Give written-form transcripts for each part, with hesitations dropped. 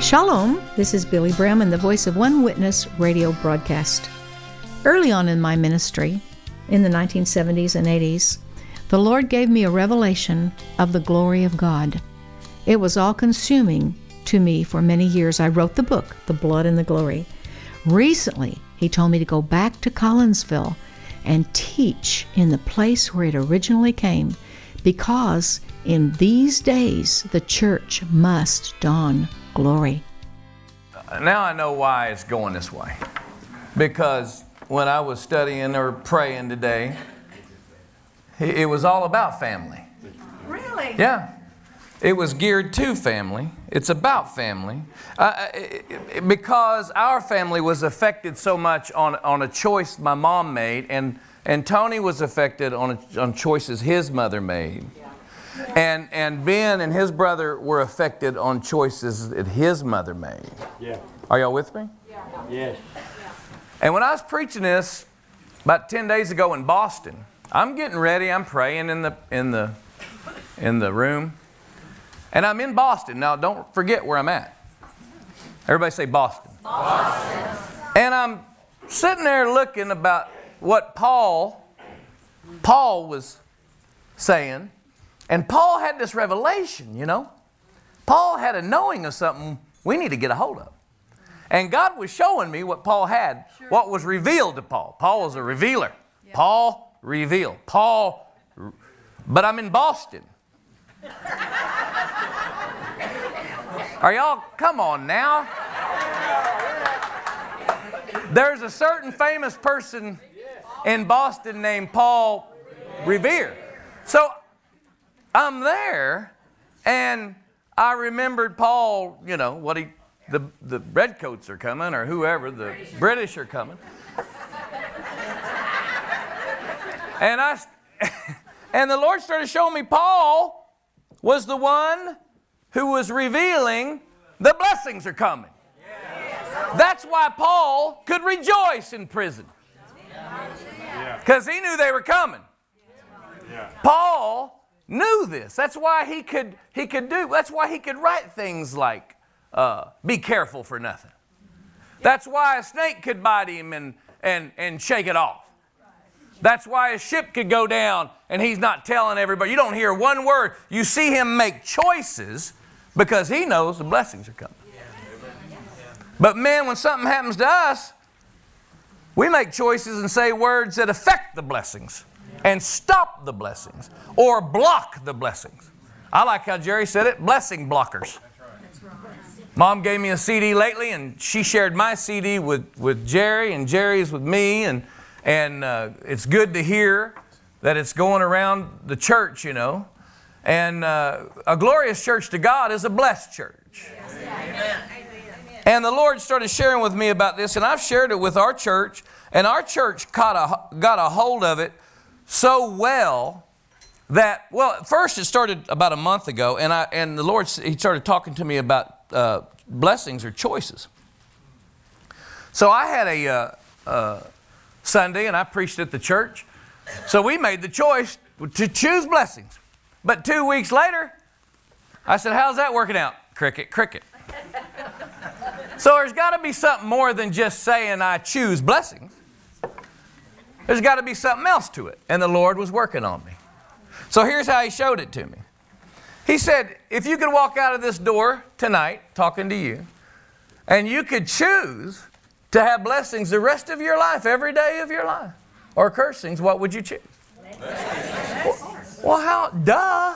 Shalom, this is Billy Brehm, the voice of One Witness radio broadcast. Early on in my ministry, in the 1970s and 80s, the Lord gave me a revelation of the glory of God. It was all-consuming to me for many years. I wrote the book, The Blood and the Glory. Recently, He told me to go back to Collinsville and teach in the place where it originally came, because in these days, the church must don glory. Now I know why it's going this way. Because when I was studying or praying today, it was all about family. Really? Yeah. It was geared to family. It's about family. Because our family was affected so much on a choice my mom made, and Tony was affected on choices his mother made. And Ben and his brother were affected on choices that his mother made. Yeah. Are y'all with me? Yeah. Yes. And when I was preaching this about 10 days ago in Boston, I'm getting ready. I'm praying in the room, and I'm in Boston. Now, don't forget where I'm at. Everybody say Boston. Boston. And I'm sitting there looking about what Paul was saying. And Paul had this revelation, you know. Paul had a knowing of something we need to get a hold of. And God was showing me what Paul had, what was revealed to Paul. Paul was a revealer. Yeah. Paul revealed. But I'm in Boston. Are y'all, come on now. There's a certain famous person in Boston named Paul Revere. So I'm there, and I remembered Paul, you know, the redcoats are coming, or whoever, the British are coming. And the Lord started showing me Paul was the one who was revealing the blessings are coming. That's why Paul could rejoice in prison, because he knew they were coming. Paul knew this. That's why he could write things like, be careful for nothing. That's why a snake could bite him and shake it off. That's why a ship could go down and he's not telling everybody. You don't hear one word. You see him make choices because he knows the blessings are coming. But man, when something happens to us, we make choices and say words that affect the blessings and stop the blessings or block the blessings. I like how Jerry said it, blessing blockers. Mom gave me a CD lately, and she shared my CD with Jerry, and Jerry's with me, and it's good to hear that it's going around the church, you know. And a glorious church to God is a blessed church. Amen. And the Lord started sharing with me about this, and I've shared it with our church, and our church got a hold of it so well that, well, first it started about a month ago, and the Lord, He started talking to me about blessings or choices. So I had a Sunday, and I preached at the church. So we made the choice to choose blessings. But 2 weeks later, I said, how's that working out? Cricket, cricket. So there's got to be something more than just saying I choose blessings. There's got to be something else to it. And the Lord was working on me. So here's how He showed it to me. He said, if you could walk out of this door tonight, talking to you, and you could choose to have blessings the rest of your life, every day of your life, or cursings, what would you choose? Well, how? Duh.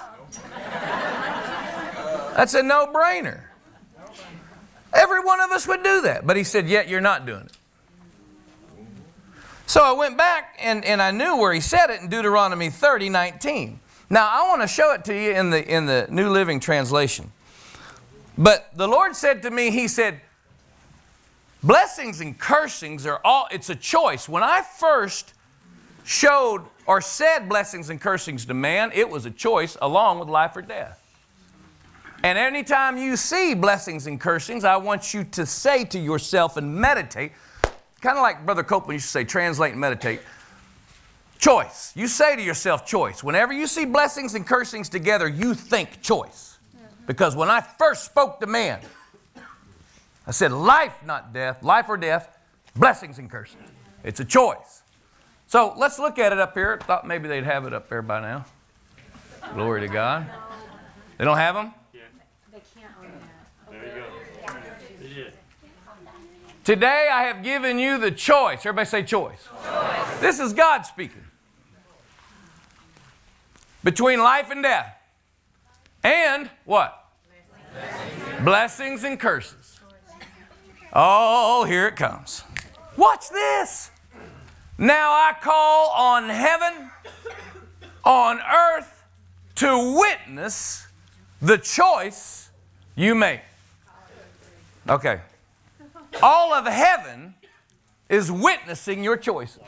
That's a no-brainer. Every one of us would do that. But He said, yet you're not doing it. So I went back, and I knew where He said it in Deuteronomy 30:19. Now, I want to show it to you in the New Living Translation. But the Lord said to me, He said, blessings and cursings it's a choice. When I first showed or said blessings and cursings to man, it was a choice along with life or death. And anytime you see blessings and cursings, I want you to say to yourself and meditate, kind of like Brother Copeland used to say, translate and meditate. Choice. You say to yourself, choice. Whenever you see blessings and cursings together, you think choice. Because when I first spoke to man, I said life, not death. Life or death, blessings and curses. It's a choice. So let's look at it up here. Thought maybe they'd have it up there by now. Glory to God. They don't have them? Yeah. They can't own that. There you go. Yeah. Today I have given you the choice. Everybody say choice. Choice. This is God speaking. Between life and death. And what? Blessings and curses. Oh, here it comes. Watch this. Now I call on heaven, on earth, to witness the choice you make. Okay. All of heaven is witnessing your choices.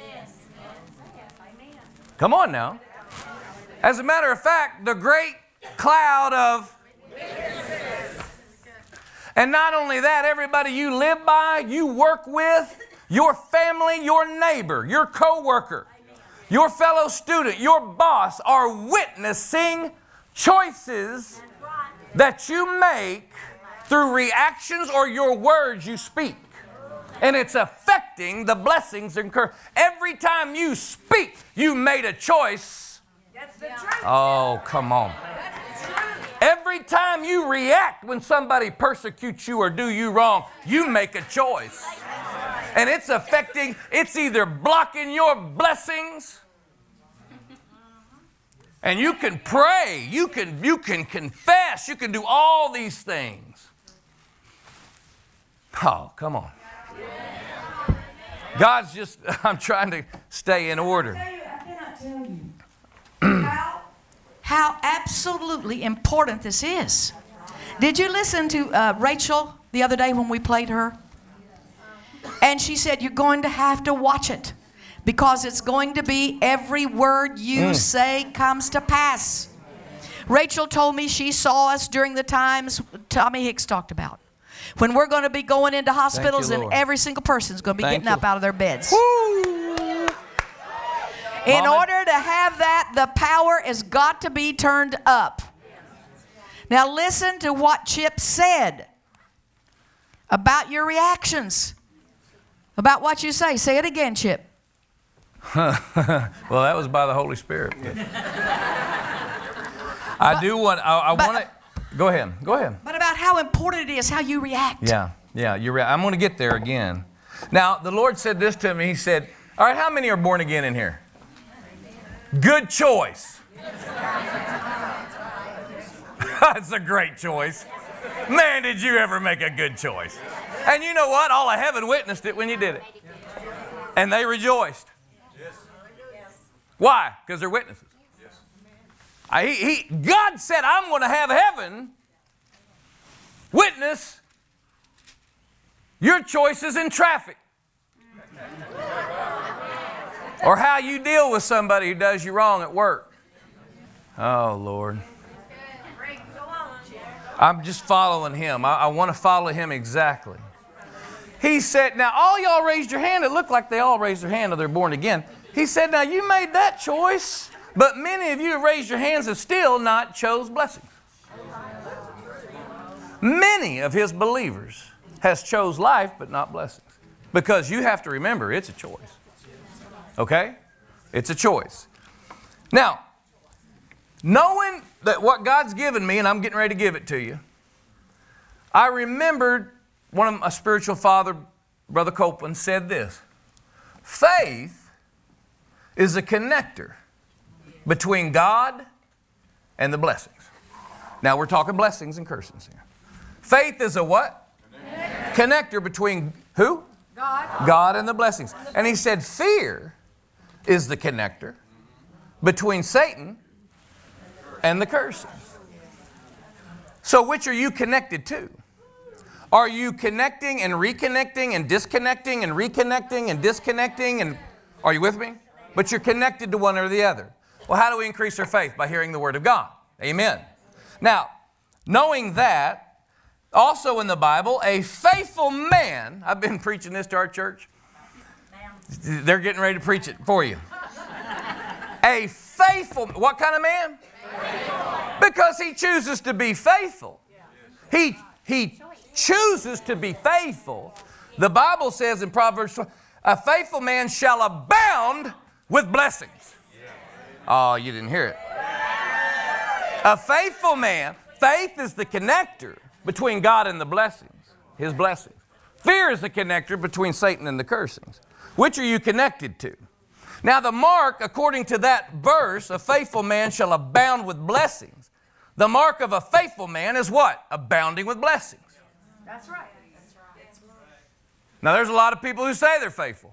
Come on now. As a matter of fact, the great cloud of witnesses. And not only that, everybody you live by, you work with, your family, your neighbor, your co-worker, your fellow student, your boss are witnessing choices that you make through reactions or your words you speak. And it's affecting the blessings and curses. Every time you speak, you made a choice. That's the truth. Oh, come on. Every time you react when somebody persecutes you or do you wrong, you make a choice. And it's affecting, it's either blocking your blessings, and you can pray, you can confess, you can do all these things. Oh, come on. God's just, I'm trying to stay in order. I cannot tell you how absolutely important this is. Did you listen to Rachel the other day when we played her? And she said, you're going to have to watch it because it's going to be every word you say comes to pass. Rachel told me she saw us during the times Tommy Hicks talked about. When we're going to be going into hospitals and every single person's going to be getting up out of their beds. In order to have that, the power has got to be turned up. Now listen to what Chip said about your reactions, about what you say. Say it again, Chip. Well, that was by the Holy Spirit. I want to. Go ahead. But about how important it is how you react. Yeah, you're right. I'm going to get there again. Now, the Lord said this to me. He said, all right, how many are born again in here? Good choice. That's a great choice. Man, did you ever make a good choice. And you know what? All of heaven witnessed it when you did it. And they rejoiced. Why? Because they're witnesses. God said, I'm going to have heaven witness your choices in traffic. Or how you deal with somebody who does you wrong at work. Oh, Lord. I'm just following Him. I want to follow Him exactly. He said, now all y'all raised your hand. It looked like they all raised their hand or they're born again. He said, now you made that choice, but many of you who raised your hands have still not chose blessings. Many of His believers has chose life but not blessings. Because you have to remember, it's a choice. Okay? It's a choice. Now, knowing that what God's given me, and I'm getting ready to give it to you, I remembered one of my spiritual father, Brother Copeland, said this. Faith is a connector between God and the blessings. Now, we're talking blessings and curses here. Faith is a what? Connector between who? God and the blessings. And he said fear is the connector between Satan and the curses. So which are you connected to? Are you connecting and reconnecting and disconnecting and reconnecting and disconnecting? And are you with me? But you're connected to one or the other. Well, how do we increase our faith? By hearing the Word of God. Amen. Now, knowing that, also in the Bible, a faithful man, I've been preaching this to our church. They're getting ready to preach it for you. A faithful, what kind of man? Faithful. Because he chooses to be faithful. He chooses to be faithful, the Bible says in Proverbs 12, a faithful man shall abound with blessings. Oh, you didn't hear it. A faithful man, faith is the connector between God and the blessings, His blessings. Fear is the connector between Satan and the cursings. Which are you connected to? Now the mark, according to that verse, a faithful man shall abound with blessings. The mark of a faithful man is what? Abounding with blessings. That's right. Now there's a lot of people who say they're faithful.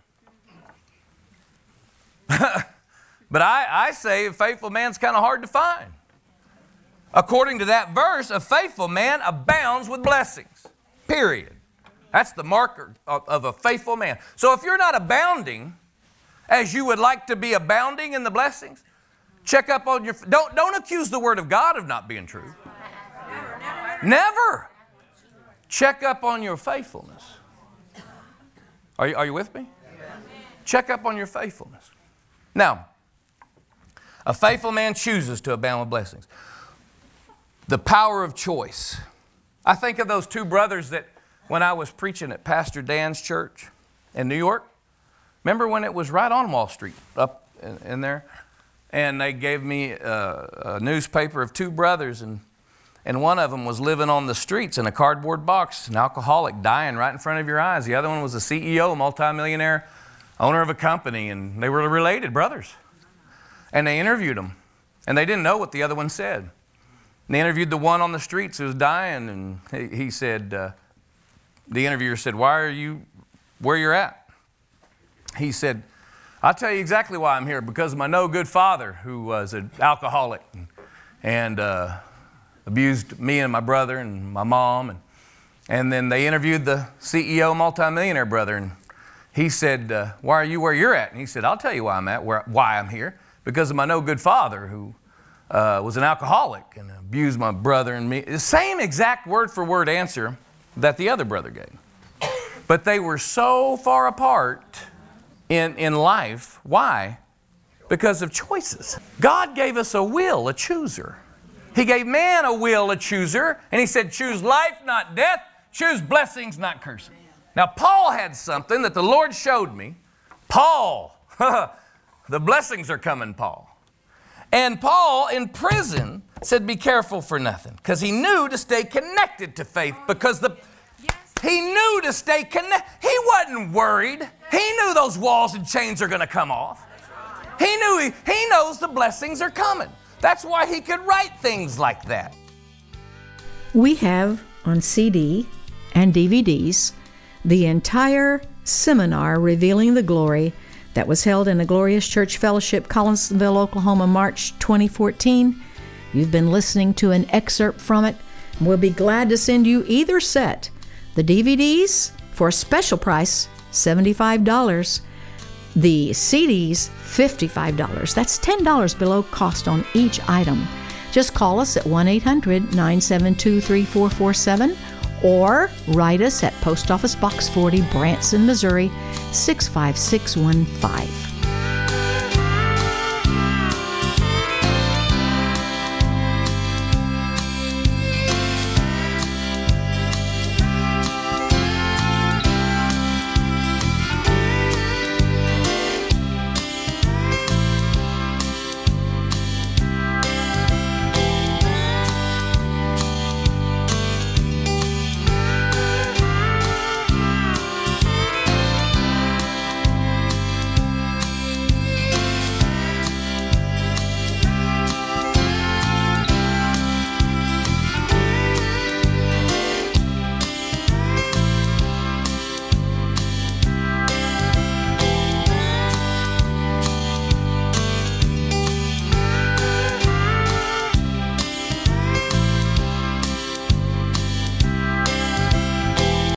But I say a faithful man's kind of hard to find. According to that verse, a faithful man abounds with blessings. Period. That's the marker of a faithful man. So if you're not abounding as you would like to be abounding in the blessings, check up on your... Don't accuse the Word of God of not being true. Never. Check up on your faithfulness. Are you with me? Check up on your faithfulness. Now, a faithful man chooses to abound with blessings. The power of choice. I think of those two brothers that when I was preaching at Pastor Dan's church in New York. Remember when it was right on Wall Street up in there? And they gave me a newspaper of two brothers, and one of them was living on the streets in a cardboard box, an alcoholic dying right in front of your eyes. The other one was a CEO, a multimillionaire, owner of a company, and they were related brothers. And they interviewed them, and they didn't know what the other one said. And they interviewed the one on the streets who was dying, and he said, the interviewer said, "Why are you where you're at?" He said, "I'll tell you exactly why I'm here, because of my no good father who was an alcoholic and abused me and my brother and my mom." And then they interviewed the CEO multimillionaire brother, and he said, "Why are you where you're at?" And he said, "I'll tell you why I'm at, why I'm here, because of my no good father who was an alcoholic and abused my brother and me." The same exact word for word answer that the other brother gave. But they were so far apart in life. Why? Because of choices. God gave us a will, a chooser. He gave man a will, a chooser, and He said, choose life, not death. Choose blessings, not cursing. Now, Paul had something that the Lord showed me. Paul, the blessings are coming, Paul. And Paul, in prison, said, be careful for nothing, because he knew to stay connected to faith, because he knew to stay connected. He wasn't worried. He knew those walls and chains are going to come off. He knew he knows the blessings are coming. That's why he could write things like that. We have on CD and DVDs the entire seminar Revealing the Glory that was held in a Glorious Church Fellowship, Collinsville, Oklahoma, March 2014. You've been listening to an excerpt from it. We'll be glad to send you either set. The DVDs, for a special price, $75. The CDs, $55. That's $10 below cost on each item. Just call us at 1-800-972-3447 or write us at Post Office Box 40, Branson, Missouri, 65615.